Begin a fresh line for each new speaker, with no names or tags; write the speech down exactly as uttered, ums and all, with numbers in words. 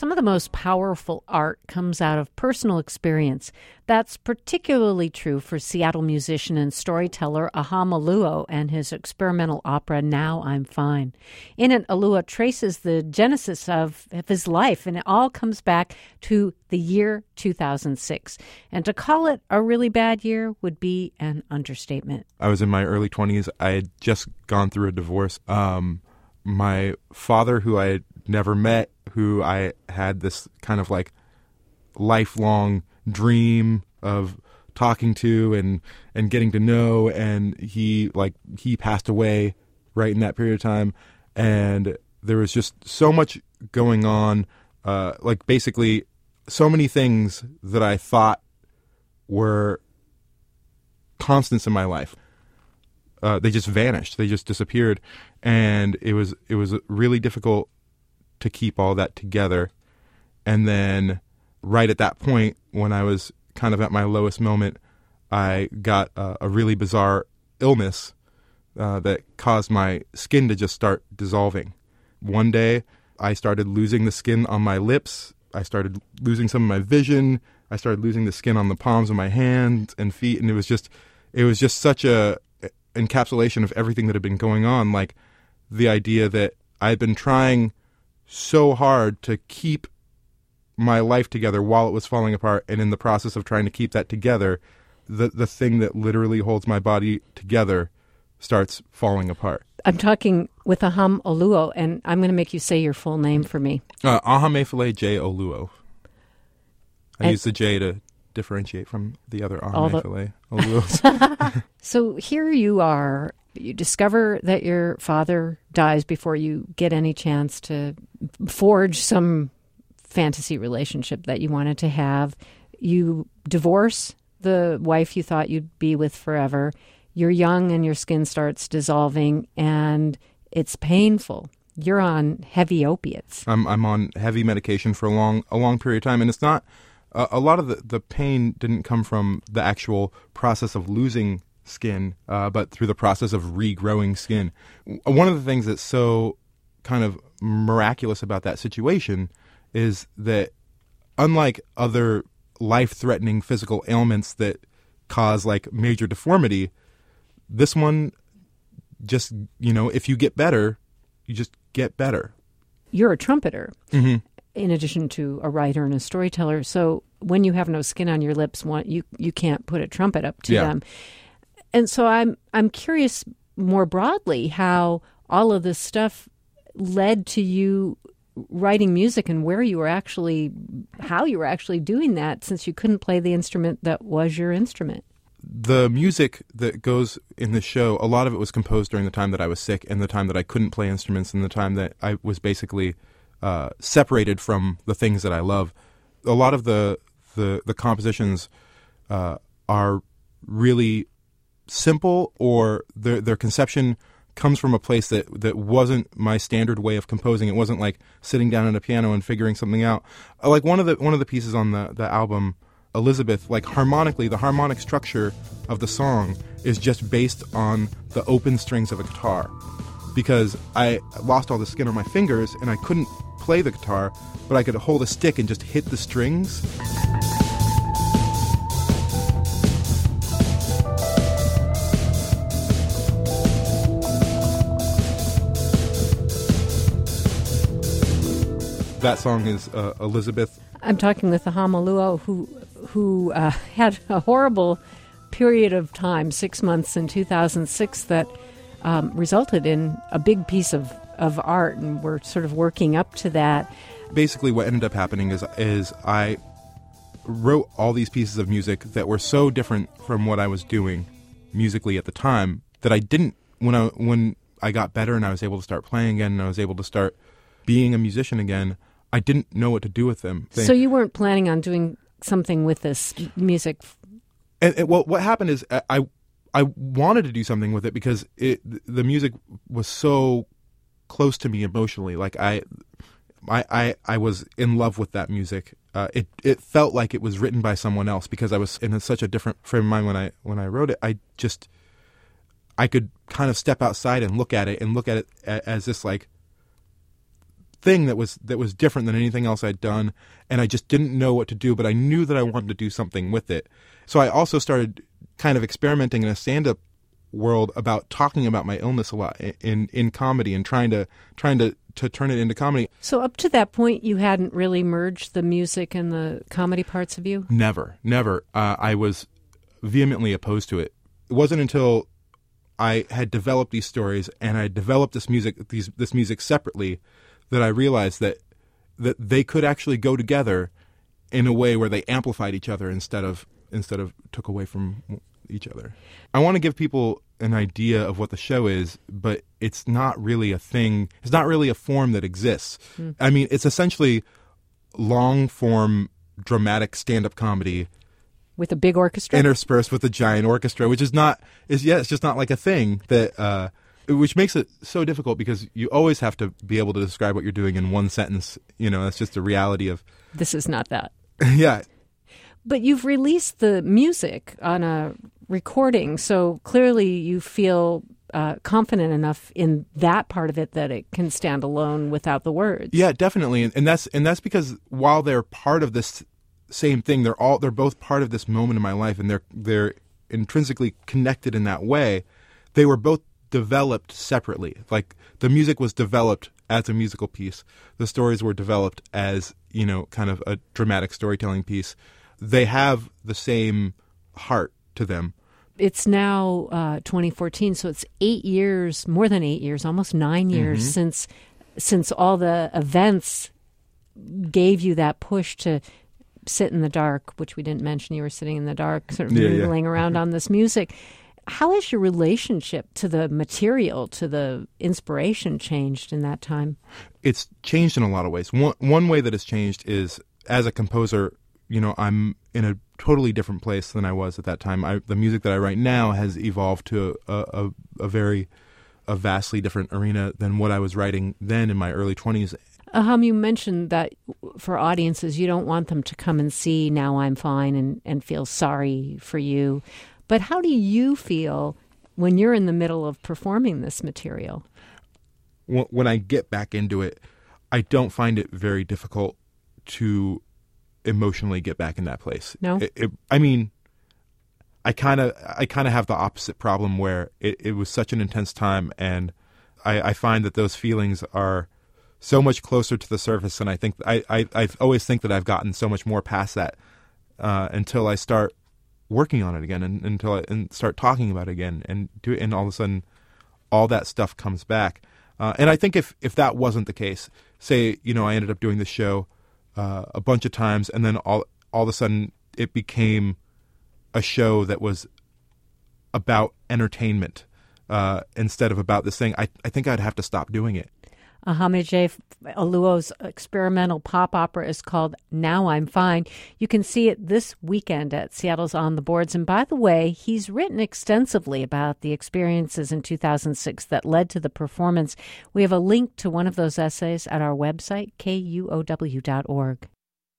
Some of the most powerful art comes out of personal experience. That's particularly true for Seattle musician and storyteller Aha Maluo and his experimental opera, Now I'm Fine. In it, Alua traces the genesis of, of his life, and it all comes back to the year two thousand six. And to call it a really bad year would be an understatement.
I was in my early twenties. I had just gone through a divorce. Um, my father, who I had never met, who I had this kind of like lifelong dream of talking to and, and getting to know, and he like he passed away right in that period of time, and there was just so much going on, uh, like basically so many things that I thought were constants in my life. Uh, they just vanished. They just disappeared, and it was it was really difficult to keep all that together. And then right at that point, when I was kind of at my lowest moment, I got a, a really bizarre illness uh, that caused my skin to just start dissolving. One day, I started losing the skin on my lips. I started losing some of my vision. I started losing the skin on the palms of my hands and feet, and it was just, it was just such a encapsulation of everything that had been going on. Like the idea that I had been trying so hard to keep my life together while it was falling apart, and in the process of trying to keep that together, the the thing that literally holds my body together starts falling apart.
I'm talking with Aha Maluo, and I'm going to make you say your full name for me.
Uh, Aha Mefele J. Oluo. I
And-
use the J to differentiate from the other Aha
All the-
Mefele Oluos.
So here you are. You discover that your father dies before you get any chance to forge some fantasy relationship that you wanted to have. You divorce the wife you thought you'd be with forever. You're young and your skin starts dissolving, and it's painful. You're on heavy opiates.
I'm I'm on heavy medication for a long a long period of time, and it's not uh, a lot of the, the pain didn't come from the actual process of losing skin, uh, but through the process of regrowing skin. One of the things that's so kind of miraculous about that situation is that, unlike other life-threatening physical ailments that cause like major deformity, this one just, you know, if you get better, you just get better.
You're a trumpeter,
Mm-hmm.
in addition to a writer and a storyteller. So when you have no skin on your lips, one, you you can't put a trumpet up to
Yeah.
them. And so I'm I'm curious more broadly how all of this stuff led to you writing music, and where you were actually, how you were actually doing that, since you couldn't play the instrument that was your instrument.
The music that goes in the show, a lot of it was composed during the time that I was sick and the time that I couldn't play instruments and the time that I was basically uh, separated from the things that I love. A lot of the the, the compositions uh, are really simple, or their their conception comes from a place that, that wasn't my standard way of composing. It wasn't like sitting down at a piano and figuring something out. Like one of the one of the pieces on the, the album, Elizabeth, like harmonically, the harmonic structure of the song is just based on the open strings of a guitar. Because I lost all the skin on my fingers and I couldn't play the guitar, but I could hold a stick and just hit the strings. That song is uh, Elizabeth.
I'm talking with Aha Maluo, who who uh, had a horrible period of time, six months in two thousand six, that um, resulted in a big piece of, of art, and we're sort of working up to that.
Basically what ended up happening is is I wrote all these pieces of music that were so different from what I was doing musically at the time that I didn't, when I when I got better and I was able to start playing again and I was able to start being a musician again, I didn't know what to do with them.
So you weren't planning on doing something with this music?
And, and well, what happened is I I wanted to do something with it because it the music was so close to me emotionally. Like I I I, I was in love with that music. Uh, it it felt like it was written by someone else because I was in a, such a different frame of mind when I when I wrote it. I just I could kind of step outside and look at it and look at it as this like thing that was that was different than anything else I'd done, and I just didn't know what to do, but I knew that I wanted to do something with it. So I also started kind of experimenting in a stand-up world about talking about my illness a lot in in comedy and trying to trying to to turn it into comedy.
So up to that point, you hadn't really merged the music and the comedy parts of you?
Never, never. Uh, I was vehemently opposed to it. It wasn't until I had developed these stories and I developed this music, these this music separately, that I realized that that they could actually go together in a way where they amplified each other instead of instead of took away from each other. I want to give people an idea of what the show is, but it's not really a thing. It's not really a form that exists. Mm. I mean, it's essentially long-form dramatic stand-up comedy
with a big orchestra
interspersed with a giant orchestra, which is not is yeah, it's just not like a thing that uh, which makes it so difficult because you always have to be able to describe what you're doing in one sentence. You know, that's just the reality of
this is not that.
Yeah.
But you've released the music on a recording, so clearly you feel uh, confident enough in that part of it that it can stand alone without the words.
Yeah, definitely, and, and that's and that's because while they're part of this same thing, they're all they're both part of this moment in my life, and they're they're intrinsically connected in that way. They were both developed separately. Like the music was developed as a musical piece, the stories were developed as, you know, kind of a dramatic storytelling piece. They have the same heart to them.
It's now uh, twenty fourteen, so it's eight years, more than eight years, almost nine years mm-hmm. since since all the events gave you that push to sit in the dark, which we didn't mention. You were sitting in the dark, sort of
yeah,
noodling
yeah.
around on this music. How has your relationship to the material, to the inspiration changed in that time?
It's changed in a lot of ways. One, one way that it's changed is as a composer, you know, I'm in a totally different place than I was at that time. I, the music that I write now has evolved to a, a, a very, a vastly different arena than what I was writing then in my early twenties.
Aham, you mentioned that for audiences, you don't want them to come and see Now I'm Fine and, and feel sorry for you. But how do you feel when you're in the middle of performing this material?
When I get back into it, I don't find it very difficult to emotionally get back in that place.
No?
It, it, I mean, I kind of I kind of have the opposite problem where it, it was such an intense time, and I, I find that those feelings are so much closer to the surface, and I think I, I, I always think that I've gotten so much more past that uh, until I start working on it again, and until I and start talking about it again, and do and all of a sudden, all that stuff comes back. Uh, and I think if if that wasn't the case, say you know I ended up doing the show uh, a bunch of times, and then all all of a sudden it became a show that was about entertainment uh, instead of about this thing, I I think I'd have to stop doing it.
Ahame Oluo's experimental pop opera is called Now I'm Fine. You can see it this weekend at Seattle's On the Boards. And by the way, he's written extensively about the experiences in two thousand six that led to the performance. We have a link to one of those essays at our website, K U O W dot org.